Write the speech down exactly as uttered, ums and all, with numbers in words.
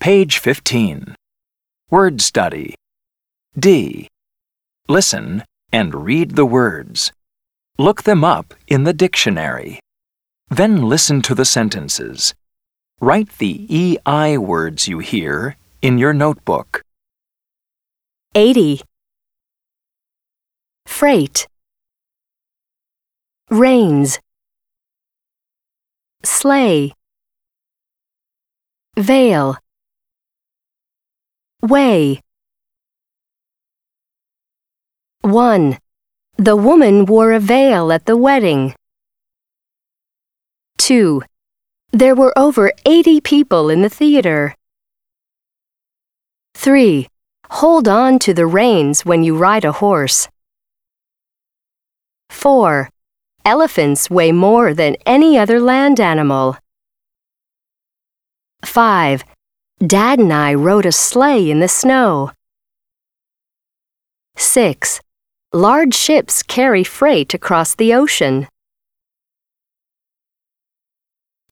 Page fifteen. Word study. D. Listen and read the words. Look them up in the dictionary. Then listen to the sentences. Write the E I words you hear in your notebook. eighty. Freight. Rains. Sleigh. Veil. Way. one. The woman wore a veil at the wedding. two. There were over eighty people in the theater. three. Hold on to the reins when you ride a horse. four. Elephants weigh more than any other land animal. five. Dad and I rode a sleigh in the snow. six. Large ships carry freight across the ocean.